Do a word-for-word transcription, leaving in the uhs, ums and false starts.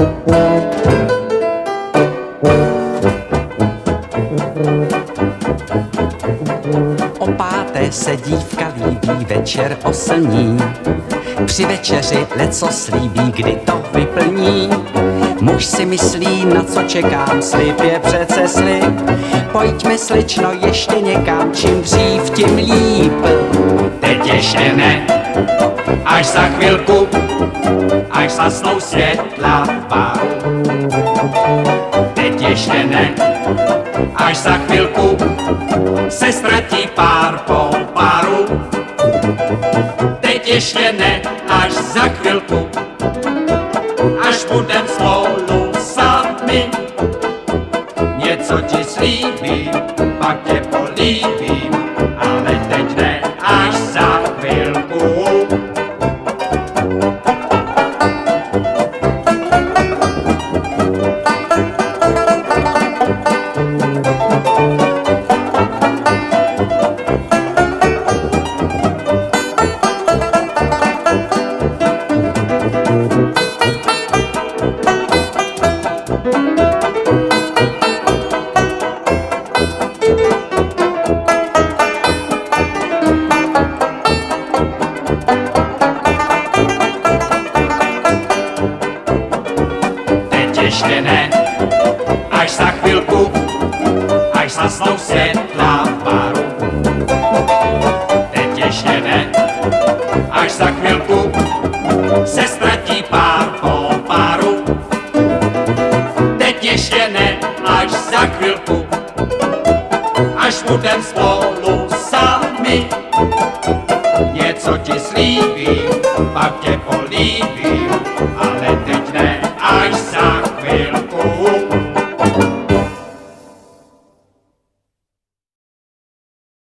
O páté se dívka líbí, večer oslní. Při večeři leco slíbí, kdy to vyplní. Muž si myslí, na co čekám, slib je přece slib. Pojďme, slično, ještě někam, čím dřív, tím líp. Teď ještě ne, až za chvilku, až zasnou světla v baru. Teď ještě ne, až za chvilku se ztratí pár po páru. Teď ještě ne, až za chvilku, až budem spolu sami. Něco ti slíbím, pak tě políbím, ale teď ne, až za chvilku. Ještě ne, až za chvilku, až zasnou svět.